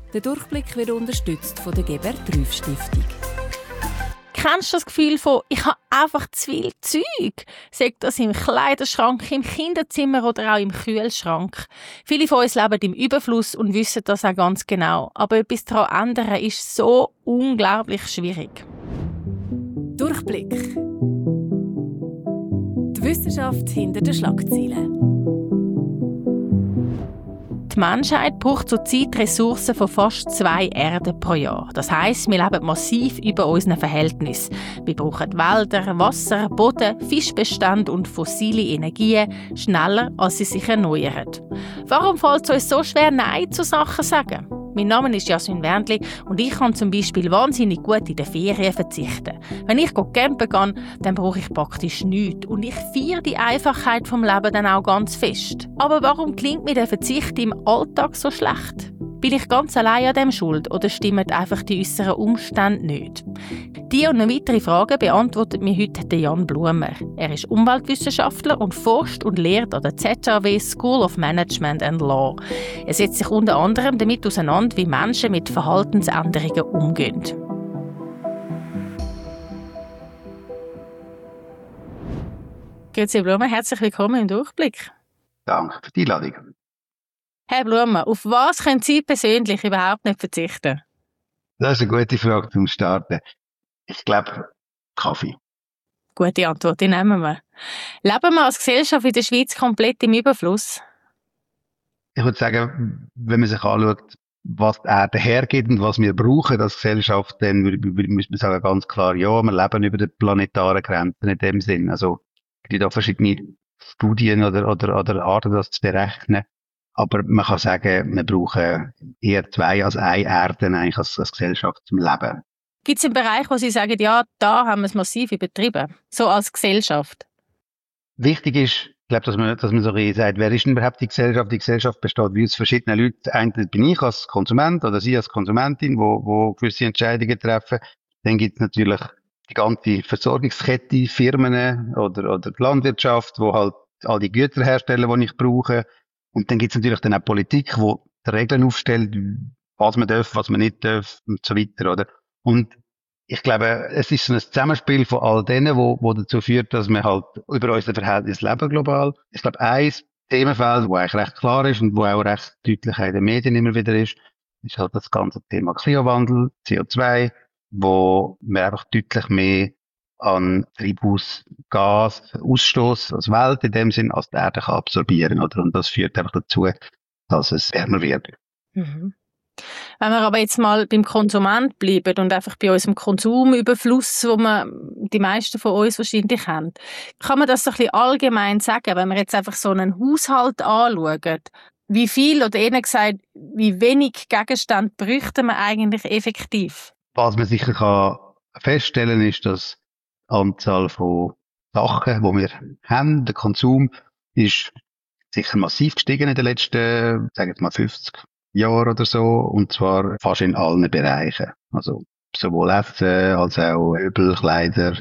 Der Durchblick wird unterstützt von der Gebert Rüff Stiftung. Kennst du das Gefühl von, ich habe einfach zu viel Zeug? Sei das im Kleiderschrank, im Kinderzimmer oder auch im Kühlschrank. Viele von uns leben im Überfluss und wissen das auch ganz genau. Aber etwas daran ändern ist so unglaublich schwierig. Durchblick. Die Wissenschaft hinter den Schlagzeilen. Die Menschheit braucht zurzeit Ressourcen von fast 2 Erden pro Jahr. Das heisst, wir leben massiv über unseren Verhältnissen. Wir brauchen Wälder, Wasser, Boden, Fischbestand und fossile Energien schneller, als sie sich erneuern. Warum fällt es uns so schwer, Nein zu Sachen zu sagen? Mein Name ist Jasmin Wendli und ich kann zum Beispiel wahnsinnig gut in den Ferien verzichten. Wenn ich campen gehe, dann brauche ich praktisch nichts und ich feiere die Einfachheit vom Leben dann auch ganz fest. Aber warum klingt mir der Verzicht im Alltag so schlecht? Bin ich ganz allein an dem schuld oder stimmen einfach die äußeren Umstände nicht? Diese und noch weitere Fragen beantwortet mir heute Jan Blumer. Er ist Umweltwissenschaftler und forscht und lehrt an der ZHW School of Management and Law. Er setzt sich unter anderem damit auseinander, wie Menschen mit Verhaltensänderungen umgehen. Grüezi Blumer, herzlich willkommen im Durchblick. Danke für die Einladung. Herr Blumer, auf was können Sie persönlich überhaupt nicht verzichten? Das ist eine gute Frage zum Starten. Ich glaube, Kaffee. Gute Antwort, die nehmen wir. Leben wir als Gesellschaft in der Schweiz komplett im Überfluss? Ich würde sagen, wenn man sich anschaut, was die Erde hergibt und was wir brauchen als Gesellschaft, dann müssen wir sagen ganz klar, ja, wir leben über den planetaren Grenzen in dem Sinn. Also, es gibt auch verschiedene Studien oder Arten, das zu berechnen. Aber man kann sagen, wir brauchen eher 2 als 1 Erden eigentlich als Gesellschaft zum Leben. Gibt es einen Bereich, wo Sie sagen, ja, da haben wir es massiv übertrieben, so als Gesellschaft? Wichtig ist, ich glaube, dass man so sagt, wer ist denn überhaupt die Gesellschaft? Die Gesellschaft besteht wie aus verschiedenen Leuten. Einen bin ich als Konsument oder Sie als Konsumentin, wo gewisse Entscheidungen treffen. Dann gibt es natürlich die ganze Versorgungskette, Firmen oder die Landwirtschaft, wo halt all die Güter herstellen, die ich brauche. Und dann gibt es natürlich dann auch Politik, die Regeln aufstellt, was man darf, was man nicht darf und so weiter, oder? Und ich glaube, es ist so ein Zusammenspiel von all denen, wo dazu führt, dass wir halt über unser Verhältnis leben global. Ich glaube, ein Themenfeld, wo eigentlich recht klar ist und wo auch recht deutlich in den Medien immer wieder ist halt das ganze Thema Klimawandel, CO2, wo wir einfach deutlich mehr an Treibhausgasausstoß als Welt in dem Sinn, als die Erde kann absorbieren, oder? Und das führt einfach dazu, dass es wärmer wird. Mhm. Wenn wir aber jetzt mal beim Konsument bleiben und einfach bei unserem Konsumüberfluss, wo die meisten von uns wahrscheinlich haben, kann man das so ein bisschen allgemein sagen, wenn wir jetzt einfach so einen Haushalt anschauen, wie viel oder eher gesagt, wie wenig Gegenstände bräuchten wir eigentlich effektiv? Was man sicher kann feststellen ist, dass die Anzahl von Sachen, die wir haben, der Konsum, ist sicher massiv gestiegen in den letzten, sagen wir mal 50 Jahren oder so, und zwar fast in allen Bereichen. Also sowohl Essen als auch Möbel, Kleider,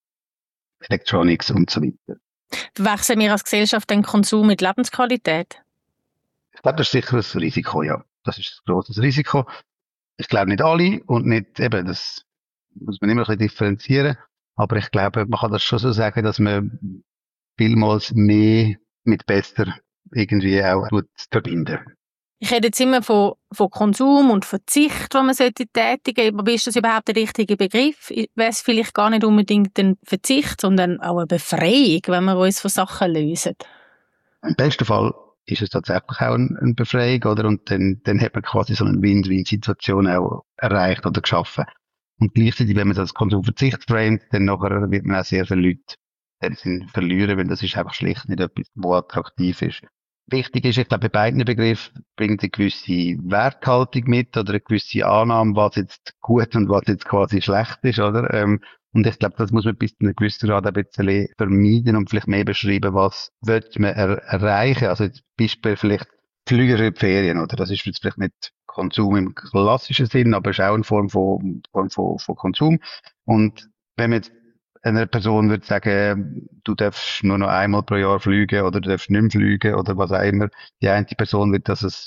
Electronics und so weiter. Verwechseln wir als Gesellschaft den Konsum mit Lebensqualität? Ich glaube, das ist sicher ein Risiko, ja. Das ist ein grosses Risiko. Ich glaube nicht alle und nicht eben, das muss man immer ein bisschen differenzieren. Aber ich glaube, man kann das schon so sagen, dass man vielmals mehr mit besser irgendwie auch verbinden. Ich rede jetzt immer von Konsum und Verzicht, den man tätigen sollte. Aber ist das überhaupt der richtige Begriff? Wäre es vielleicht gar nicht unbedingt ein Verzicht, sondern auch eine Befreiung, wenn wir uns von Sachen lösen? Im besten Fall ist es tatsächlich auch eine Befreiung, oder? Und dann hat man quasi so eine Win-Win-Situation auch erreicht oder geschaffen. Und gleichzeitig, wenn man das als Konsumverzicht framet, dann nachher wird man auch sehr viele Leute verlieren, weil das ist einfach schlicht nicht etwas, was attraktiv ist. Wichtig ist, ich glaube, bei beiden Begriffen bringt eine gewisse Werthaltung mit oder eine gewisse Annahme, was jetzt gut und was jetzt quasi schlecht ist, oder? Und ich glaube, das muss man bis zu einem gewissen Grad ein bisschen vermeiden und vielleicht mehr beschreiben, was will man erreichen. Also zum Beispiel vielleicht Flüge in die Ferien, oder? Das ist jetzt vielleicht nicht Konsum im klassischen Sinn, aber ist auch eine Form von Konsum. Und wenn man jetzt einer Person würde sagen, du darfst nur noch einmal pro Jahr fliegen oder du darfst nicht mehr fliegen oder was auch immer, die eine Person wird das als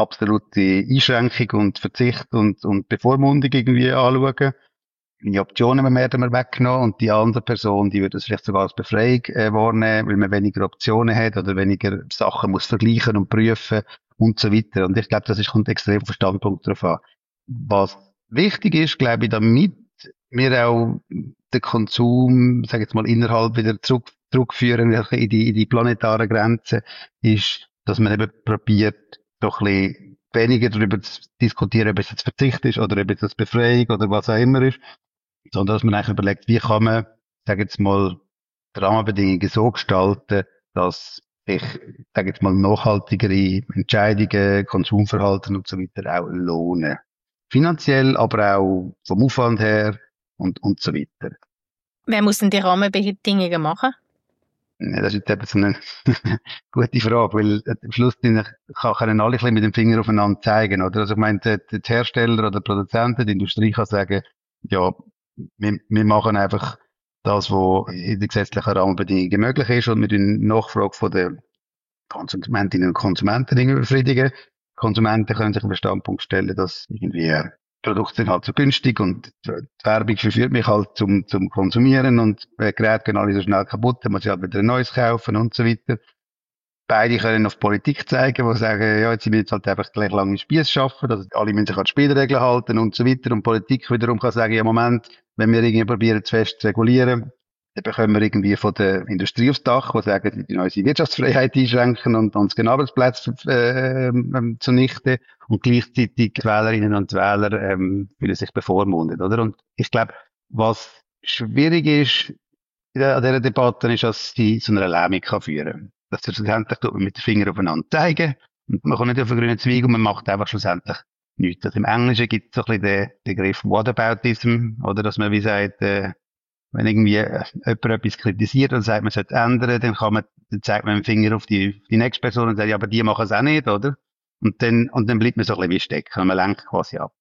absolute Einschränkung und Verzicht und Bevormundung irgendwie anschauen. Die Optionen werden wir weggenommen und die andere Person, die würde das vielleicht sogar als Befreiung wahrnehmen, weil man weniger Optionen hat oder weniger Sachen muss vergleichen und prüfen und so weiter. Und ich glaube, kommt extrem auf den Standpunkt drauf an. Was wichtig ist, glaube ich, damit wir auch den Konsum, sage ich jetzt mal, innerhalb wieder zurückführen in die planetaren Grenzen, ist, dass man eben probiert, doch ein bisschen weniger darüber zu diskutieren, ob es jetzt Verzicht ist oder ob es jetzt Befreiung oder was auch immer ist, sondern dass man eigentlich überlegt, wie kann man, sage jetzt mal, die Rahmenbedingungen so gestalten, dass sich, sage jetzt mal, nachhaltigere Entscheidungen, Konsumverhalten und so weiter auch lohnen. Finanziell, aber auch vom Aufwand her und so weiter. Wer muss denn die Rahmenbedingungen machen? Das ist eben so eine gute Frage, weil am Schluss können alle ein bisschen mit dem Finger aufeinander zeigen, oder? Also ich meine, der Hersteller oder der Produzent, die Industrie kann sagen, ja, wir machen einfach das, was in den gesetzlichen Rahmenbedingungen möglich ist und mit der Nachfrage von den Konsumentinnen und Konsumenten befriedigen. Konsumenten können sich auf den Standpunkt stellen, dass irgendwie Produkte sind halt so günstig und die Werbung verführt mich halt zum Konsumieren und Geräte gehen alle so schnell kaputt, dann muss ich halt wieder ein neues kaufen und so weiter. Beide können auf Politik zeigen, die sagen, ja, jetzt müssen wir jetzt halt einfach gleich lange Spiess schaffen, dass alle müssen sich an die Spielregeln halten und so weiter. Und Politik wiederum kann sagen, ja, Moment, wenn wir irgendwie probieren, zu fest zu regulieren, dann bekommen wir irgendwie von der Industrie aufs Dach, die sagen, die unsere Wirtschaftsfreiheit einschränken und uns den Arbeitsplatz zunichten. Und gleichzeitig die Wählerinnen und Wähler fühlen sich bevormundet, oder? Und ich glaube, was schwierig ist an dieser Debatte, ist, dass sie zu einer Lähmung führen kann. Dass sie schlussendlich mit dem Finger aufeinander zeigen und man kommt nicht auf den grünen Zweig und man macht einfach schlussendlich nichts. Also im Englischen gibt es so ein bisschen den Begriff Whataboutism, oder dass man wie sagt, wenn irgendwie jemand etwas kritisiert und sagt, man sollte ändern, dann zeigt man mit dem Finger auf die nächste Person und sagt, ja, aber die machen es auch nicht, oder? Und dann bleibt man so ein bisschen wie stecken und man lenkt quasi ab.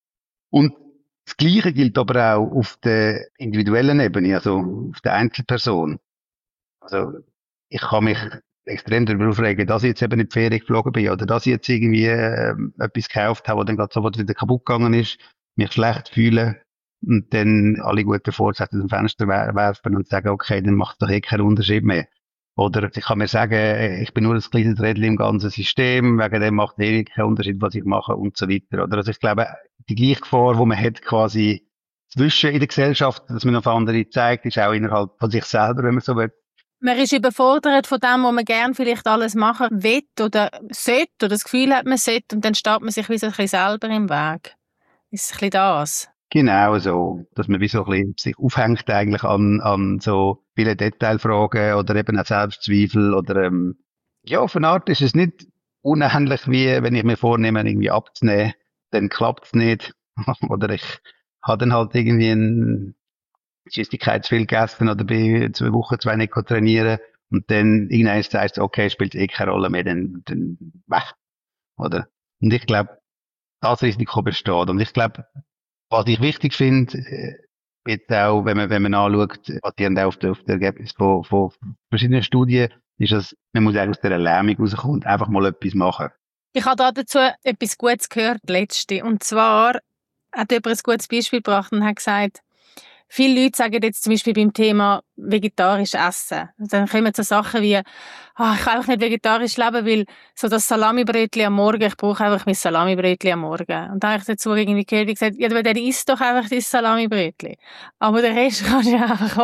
Und das Gleiche gilt aber auch auf der individuellen Ebene, also auf der Einzelperson. Also, ich kann mich extrem darüber aufregen, dass ich jetzt eben in die Ferien geflogen bin oder dass ich jetzt irgendwie etwas gekauft habe, das dann gerade sofort wieder kaputt gegangen ist, mich schlecht fühle und dann alle guten Vorsätze aus dem Fenster werfen und sagen, okay, dann macht es doch keinen Unterschied mehr. Oder ich kann mir sagen, ich bin nur ein kleines Rädchen im ganzen System, wegen dem macht keinen Unterschied, was ich mache und so weiter. Oder also ich glaube, die gleiche Gefahr, die man hat quasi zwischen in der Gesellschaft, dass man auf andere zeigt, ist auch innerhalb von sich selber, wenn man so will. Man ist überfordert von dem, was man gerne vielleicht alles machen will oder sollte oder das Gefühl hat, man sollte und dann steht man sich wie so ein bisschen selber im Weg. Ist ein bisschen das? Genau so, dass man wie so ein bisschen sich aufhängt eigentlich an so viele Detailfragen oder eben auch Selbstzweifel oder ja, auf eine Art ist es nicht unähnlich wie wenn ich mir vornehme, irgendwie abzunehmen, dann klappt's nicht oder ich habe dann halt irgendwie eine Schüssigkeit zu viel gegessen oder bin 2 Wochen 2 nicht trainieren und dann irgendwann sagst du, okay, spielt keine Rolle mehr, dann weg, oder? Und ich glaube, das Risiko besteht und ich glaube, was ich wichtig finde, jetzt auch, wenn man anschaut, basierend auf der Ergebnis von verschiedenen Studien, ist, dass man muss eigentlich aus dieser Lähmung rauskommen und einfach mal etwas machen. Ich habe dazu etwas Gutes gehört, letzte. Und zwar hat jemand ein gutes Beispiel gebracht und hat gesagt, viele Leute sagen jetzt zum Beispiel beim Thema vegetarisch essen. Dann kommen so Sachen wie, ich kann einfach nicht vegetarisch leben, weil so das Salamibrötchen am Morgen, ich brauche einfach mein Salamibrötchen am Morgen. Und dann habe ich dazu irgendwie gehört, wie gesagt, ja, dann isst doch einfach dein Salamibrötchen. Aber den Rest kannst du ja einfach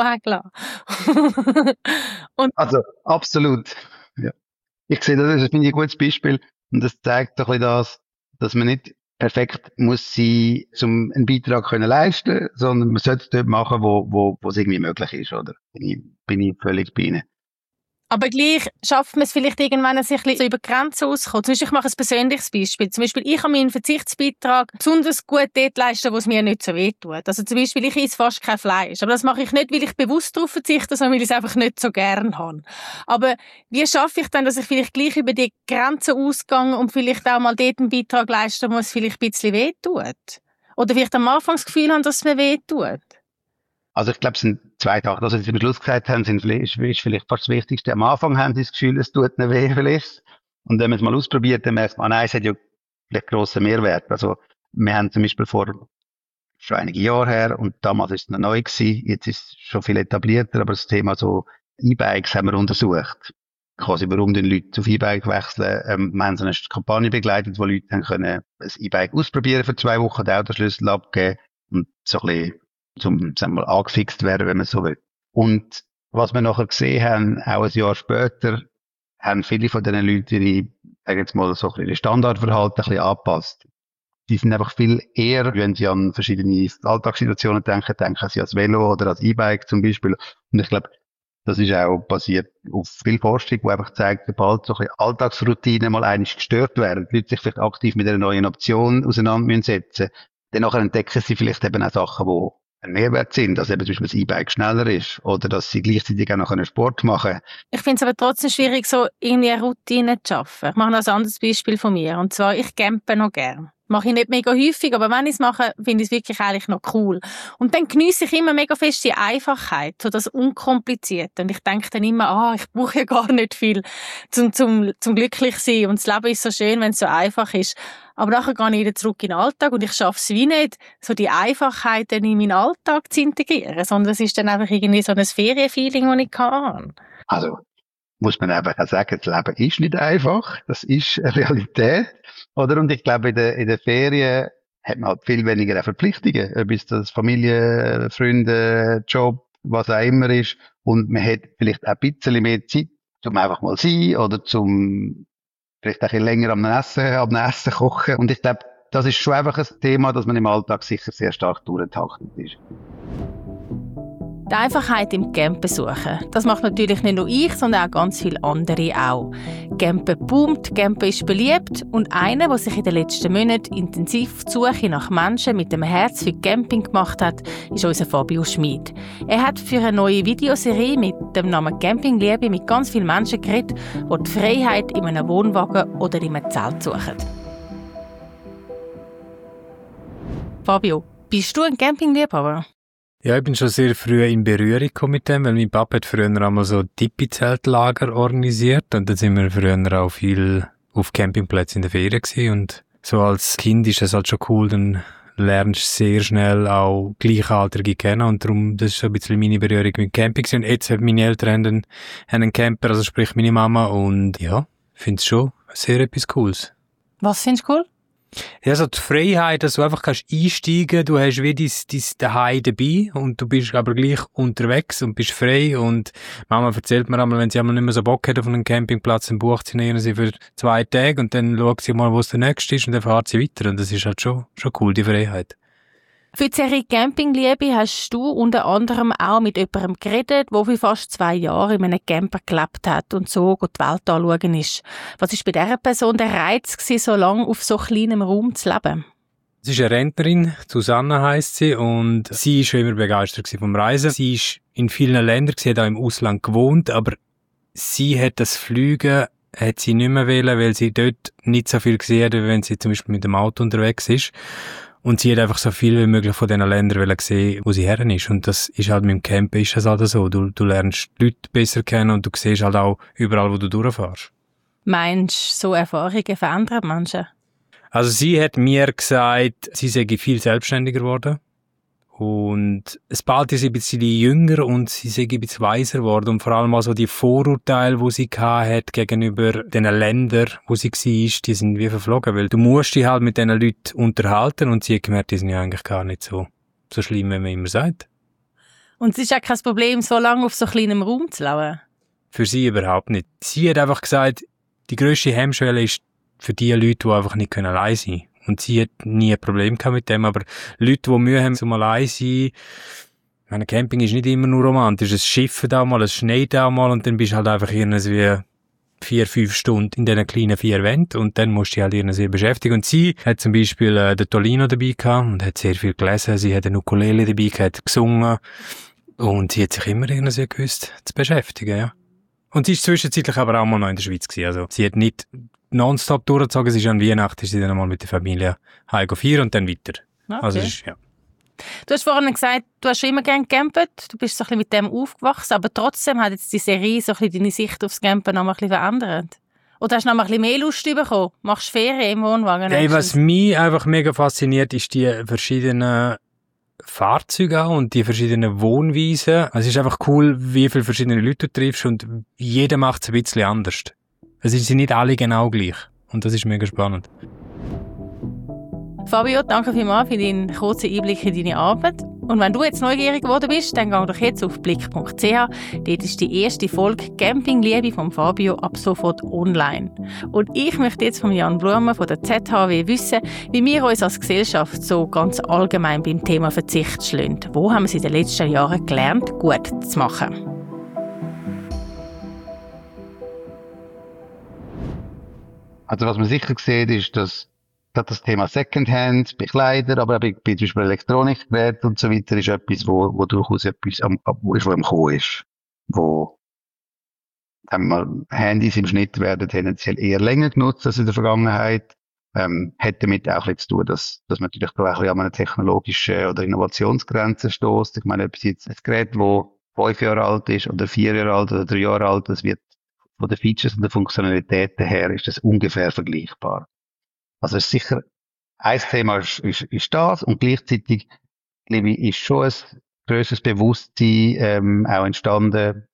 weglassen. Also, absolut. Ja. Ich sehe, das finde ich ein gutes Beispiel. Und das zeigt doch ein bisschen das, dass man nicht perfekt muss sein, um einen Beitrag können leisten, sondern man sollte es dort machen, wo es irgendwie möglich ist, oder? Bin ich völlig bei Ihnen. Aber gleich schafft man es vielleicht irgendwann, sich ein bisschen über die Grenzen auszukommen. Zum Beispiel, ich mache ein persönliches Beispiel. Zum Beispiel, ich kann meinen Verzichtsbeitrag besonders gut dort leisten, wo es mir nicht so weh tut. Also zum Beispiel, ich esse fast kein Fleisch. Aber das mache ich nicht, weil ich bewusst darauf verzichte, sondern weil ich es einfach nicht so gern habe. Aber wie schaffe ich dann, dass ich vielleicht gleich über die Grenzen ausgehe und vielleicht auch mal dort einen Beitrag leisten, wo es vielleicht ein bisschen weh tut? Oder vielleicht am Anfang das Gefühl haben, dass es mir weh tut? Also ich glaube, es sind 2 Sachen. Das, was Sie am Schluss gesagt haben, ist vielleicht fast das Wichtigste. Am Anfang haben Sie das Gefühl, es tut ihnen weh vielleicht. Und wenn man es mal ausprobiert, dann merkt man, nein, es hat ja vielleicht grosser Mehrwert. Also, wir haben zum Beispiel schon einige Jahre her, und damals ist es noch neu gewesen, jetzt ist es schon viel etablierter, aber das Thema so E-Bikes haben wir untersucht. Quasi, warum den Leute auf E-Bike wechseln. Wir haben so eine Kampagne begleitet, wo Leute dann können ein E-Bike ausprobieren für 2 Wochen, den Autoschlüssel abgeben und so ein bisschen sagen wir mal, angefixt werden, wenn man so will. Und was wir nachher gesehen haben, auch ein Jahr später, haben viele von diesen Leuten ihre, sagen jetzt mal, so ein bisschen Standardverhalten ein bisschen angepasst. Die sind einfach viel eher, wenn sie an verschiedene Alltagssituationen denken sie ans Velo oder ans E-Bike zum Beispiel. Und ich glaube, das ist auch basiert auf viel Forschung, die einfach zeigt, sobald so ein bisschen Alltagsroutinen mal eigentlich gestört werden, die Leute sich vielleicht aktiv mit einer neuen Option auseinandersetzen müssen, dann nachher entdecken sie vielleicht eben auch Sachen, die ein Mehrwert sind, dass eben zum Beispiel das E-Bike schneller ist oder dass sie gleichzeitig auch noch einen Sport machen können. Ich finde es aber trotzdem schwierig, so irgendwie eine Routine zu schaffen. Ich mache noch ein anderes Beispiel von mir. Und zwar, ich campe noch gern. Mache ich nicht mega häufig, aber wenn ich es mache, finde ich es wirklich eigentlich noch cool. Und dann geniesse ich immer mega fest die Einfachheit, so das Unkomplizierte. Und ich denke dann immer, ich brauche ja gar nicht viel zum glücklich sein. Und das Leben ist so schön, wenn es so einfach ist. Aber nachher gehe ich wieder zurück in den Alltag und ich schaffe es wie nicht, so die Einfachheiten in meinen Alltag zu integrieren, sondern es ist dann einfach irgendwie so ein Ferienfeeling, das ich kann. Also, muss man einfach auch sagen, das Leben ist nicht einfach. Das ist eine Realität. Oder? Und ich glaube, in der Ferien hat man halt viel weniger Verpflichtungen. Ob es das Familie, Freunde, Job, was auch immer ist. Und man hat vielleicht auch ein bisschen mehr Zeit, zum einfach mal sein oder zum vielleicht ein bisschen länger am Essen kochen. Und ich glaube, das ist schon einfach ein Thema, das man im Alltag sicher sehr stark durchgetaktet ist. Die Einfachheit im Campen suchen. Das macht natürlich nicht nur ich, sondern auch ganz viele andere auch. Campen boomt, Campen ist beliebt und einer, der sich in den letzten Monaten intensiv auf die Suche nach Menschen mit einem Herz für Camping gemacht hat, ist unser Fabio Schmid. Er hat für eine neue Videoserie mit dem Namen Campingliebe mit ganz vielen Menschen geredet, die die Freiheit in einem Wohnwagen oder in einem Zelt suchen. Fabio, bist du ein Campingliebhaber? Ja, ich bin schon sehr früh in Berührung gekommen mit dem, weil mein Papa hat früher einmal so Tipi-Zeltlager organisiert und dann sind wir früher auch viel auf Campingplätzen in der Ferien gewesen und so als Kind ist das halt schon cool, dann lernst du sehr schnell auch Gleichaltrige kennen und darum, das ist so ein bisschen meine Berührung mit Camping und jetzt haben meine Eltern haben einen Camper, also sprich meine Mama und ja, finde es schon sehr etwas Cooles. Was findest du cool? Ja, so die Freiheit, dass du einfach kannst einsteigen, du hast wie dein Daheim dabei und du bist aber gleich unterwegs und bist frei und Mama erzählt mir einmal, wenn sie einmal nicht mehr so Bock hat auf einen Campingplatz, dann bucht sie für 2 Tage und dann schaut sie mal, wo es der nächste ist und dann fährt sie weiter und das ist halt schon cool, die Freiheit. Für die Serie Campingliebe hast du unter anderem auch mit jemandem geredet, der für fast 2 Jahre in einem Camper gelebt hat und so die Welt anschauen ist. Was war bei dieser Person der Reiz gewesen, so lange auf so kleinem Raum zu leben? Sie ist eine Rentnerin, Susanne heisst sie, und sie ist schon immer begeistert vom Reisen. Sie ist in vielen Ländern, sie hat auch im Ausland gewohnt, aber sie hat das Fliegen hat sie nicht mehr wollen, weil sie dort nicht so viel gesehen hat, wenn sie zum Beispiel mit dem Auto unterwegs ist. Und sie hat einfach so viel wie möglich von diesen Ländern sehen, wo sie her ist. Und das ist halt mit dem Campen ist das halt so. Du lernst die Leute besser kennen und du siehst halt auch überall, wo du durchfährst. Meinst du, so Erfahrungen verändern Menschen? Also sie hat mir gesagt, sie sei viel selbstständiger geworden. Und es bald ist sie ein bisschen jünger und sie sei ein bisschen weiser geworden. Und vor allem also die Vorurteile, die sie hat gegenüber den Ländern, wo sie war, die sind wie verflogen. Weil du musst dich halt mit diesen Leuten unterhalten und sie hat gemerkt, die sind ja eigentlich gar nicht so schlimm, wie man immer sagt. Und es ist auch kein Problem, so lange auf so kleinem Raum zu leben? Für sie überhaupt nicht. Sie hat einfach gesagt, die grösste Hemmschwelle ist für die Leute, die einfach nicht allein sein können. Und sie hat nie ein Problem gehabt mit dem, aber Leute, die Mühe haben, zum allein sein, meine Camping ist nicht immer nur romantisch. Es schifft da mal, es schneit da mal und dann bist du halt einfach irgendwie 4-5 Stunden in diesen kleinen 4 Wänden und dann musst du dich halt irgendwie beschäftigen. Und sie hat zum Beispiel den Tolino dabei gehabt und hat sehr viel gelesen. Sie hat eine Ukulele dabei gehabt, hat gesungen und sie hat sich immer irgendwie gewusst zu beschäftigen, ja. Und sie ist zwischenzeitlich aber auch mal noch in der Schweiz gewesen. Also sie hat nicht nonstop durchgezogen. Sie ist an Weihnachten, ist sie dann mal mit der Familie heim feiern und dann weiter. Okay. Also ist, ja. Du hast vorhin gesagt, du hast schon immer gerne gecampt. Du bist so ein bisschen mit dem aufgewachsen, aber trotzdem hat jetzt die Serie so ein bisschen deine Sicht aufs Campen noch mal ein bisschen verändert. Oder hast du noch mal ein bisschen mehr Lust bekommen? Machst du Ferien im Wohnwagen? Hey, was mich einfach mega fasziniert, ist die verschiedenen Fahrzeuge und die verschiedenen Wohnweisen. Also es ist einfach cool, wie viele verschiedene Leute du triffst und jeder macht es ein bisschen anders. Also sie sind nicht alle genau gleich. Und das ist mega spannend. Fabio, danke vielmals für deinen kurzen Einblick in deine Arbeit. Und wenn du jetzt neugierig geworden bist, dann geh doch jetzt auf blick.ch. Dort ist die erste Folge Campingliebe von Fabio ab sofort online. Und ich möchte jetzt von Jan Blumer von der ZHW wissen, wie wir uns als Gesellschaft so ganz allgemein beim Thema Verzicht schlagen. Wo haben wir es in den letzten Jahren gelernt, gut zu machen? Also was man sicher sieht, ist, dass gerade das Thema Secondhand bei Kleidern, aber auch bei zum Beispiel Elektronikgeräten und so weiter, ist etwas, wo durchaus etwas wo am Kommen ist. Wo, sagen wir mal, Handys im Schnitt werden tendenziell eher länger genutzt als in der Vergangenheit. Hat damit auch ein bisschen zu tun, dass man natürlich da auch ein bisschen an eine technologische oder Innovationsgrenze stößt. Ich meine, ob es jetzt ein Gerät, das 5 Jahre alt ist oder 4 Jahre alt oder 3 Jahre alt, das wird von den Features und den Funktionalitäten her ist das ungefähr vergleichbar. Also es ist sicher, ein Thema ist das und gleichzeitig, glaube ich, ist schon ein grösseres Bewusstsein auch entstanden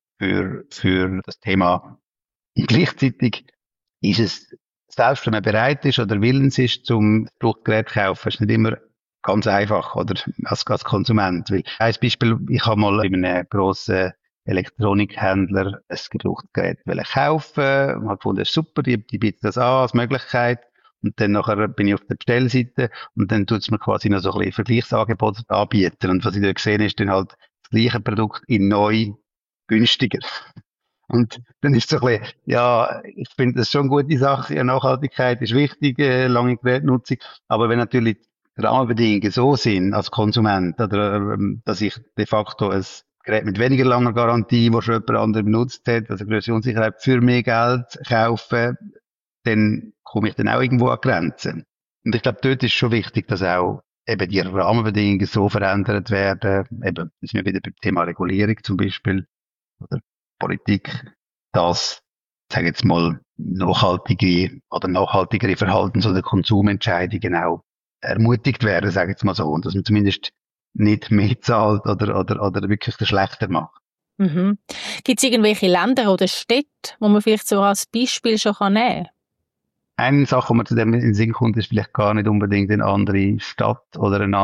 für das Thema. Und gleichzeitig ist es, selbst wenn man bereit ist oder willens ist, zum Produktgerät zu kaufen, ist nicht immer ganz einfach oder als Konsument. Weil, ein Beispiel, ich habe mal in einem grossen Elektronikhändler ein Gebrauchtgerät kaufen und habe gefunden, das ist super, die bieten das an als Möglichkeit. Und dann nachher bin ich auf der Bestellseite und dann tut es mir quasi noch so ein bisschen Vergleichsangebote anbieten. Und was ich da gesehen ist dann halt das gleiche Produkt in neu günstiger. Und dann ist so ein bisschen, ja, ich finde das schon eine gute Sache. Ja, Nachhaltigkeit ist wichtig, lange Gerätnutzung. Aber wenn natürlich die Rahmenbedingungen so sind als Konsument, oder, dass ich de facto ein Gerät mit weniger langer Garantie, das schon jemand anderes benutzt hat, also größere Unsicherheit, für mehr Geld kaufen, dann komme ich dann auch irgendwo an Grenzen. Und ich glaube, dort ist schon wichtig, dass auch eben die Rahmenbedingungen so verändert werden, eben, das sind wir wieder beim Thema Regulierung zum Beispiel, oder Politik, dass, sage jetzt mal, nachhaltigere Verhaltens- oder Konsumentscheidungen auch ermutigt werden, sage ich jetzt mal so, und dass man zumindest nicht mehr zahlt oder wirklich das schlechter macht. Mhm. Gibt es irgendwelche Länder oder Städte, wo man vielleicht so als Beispiel schon nehmen kann? Eine Sache, die mir zu dem in den Sinn kommt, ist vielleicht gar nicht unbedingt eine andere Stadt oder ein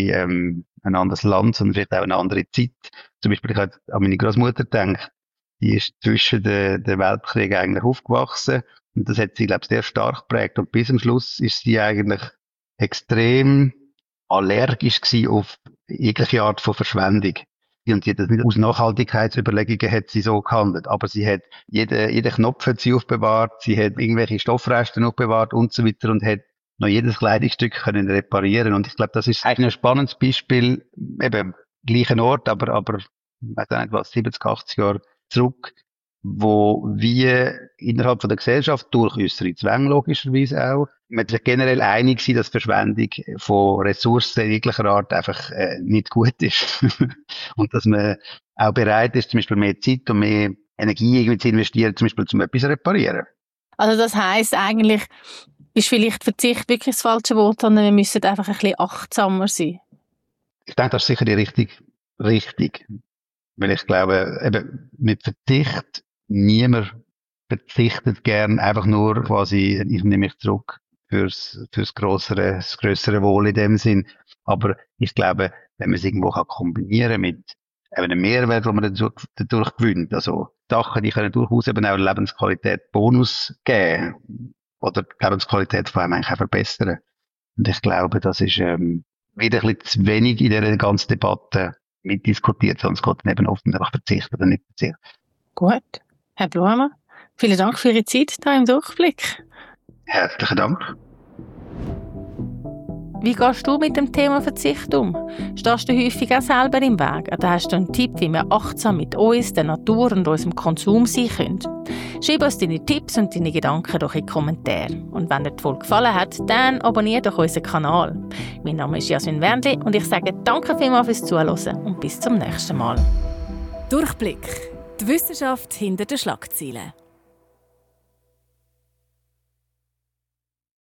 anderes Land, sondern vielleicht auch eine andere Zeit. Zum Beispiel, ich habe an meine Großmutter gedacht, die ist zwischen den Weltkriegen eigentlich aufgewachsen und das hat sie, glaube ich, sehr stark geprägt. Und bis zum Schluss ist sie eigentlich extrem allergisch gewesen auf jegliche Art von Verschwendung. Und sie hat das nicht aus Nachhaltigkeitsüberlegungen hat sie so gehandelt. Aber sie hat jeden Knopf hat sie aufbewahrt, sie hat irgendwelche Stoffreste aufbewahrt und so weiter und hat noch jedes Kleidungsstück können reparieren. Und ich glaube, das ist eigentlich ein spannendes Beispiel, eben gleichen Ort, aber ich weiß auch nicht was, 70, 80 Jahre zurück, wo wir innerhalb von der Gesellschaft durch unsere Zwänge logischerweise auch, man sich generell einig sind, dass Verschwendung von Ressourcen jeglicher Art einfach nicht gut ist. Und dass man auch bereit ist, zum Beispiel mehr Zeit und mehr Energie irgendwie zu investieren, zum Beispiel zum etwas reparieren. Also das heisst eigentlich, ist vielleicht Verzicht wirklich das falsche Wort, sondern wir müssen einfach ein bisschen achtsamer sein. Ich denke, das ist sicher die richtig. Weil ich glaube, eben mit Verzicht, niemand verzichtet gern einfach nur quasi, ich nehme mich zurück fürs grössere Wohl in dem Sinn. Aber ich glaube, wenn man es irgendwo kombinieren kann mit einem Mehrwert, den man dadurch gewinnt, also Sachen, die können durchaus eben auch Lebensqualität Bonus geben oder die Lebensqualität vor allem eigentlich auch verbessern. Und ich glaube, das ist wieder ein bisschen zu wenig in dieser ganzen Debatte mitdiskutiert, sonst geht dann eben oft einfach Verzicht oder nicht Verzicht. Gut. Herr Blumer, vielen Dank für Ihre Zeit hier im Durchblick. Herzlichen Dank. Wie gehst du mit dem Thema Verzicht um? Stehst du häufig auch selber im Weg? Oder hast du einen Tipp, wie wir achtsam mit uns, der Natur und unserem Konsum sein können? Schreib uns deine Tipps und deine Gedanken doch in die Kommentare. Und wenn dir die Folge gefallen hat, dann abonniere doch unseren Kanal. Mein Name ist Jasmin Wernli und ich sage danke vielmals fürs Zuhören und bis zum nächsten Mal. Durchblick. Die Wissenschaft hinter den Schlagzeilen.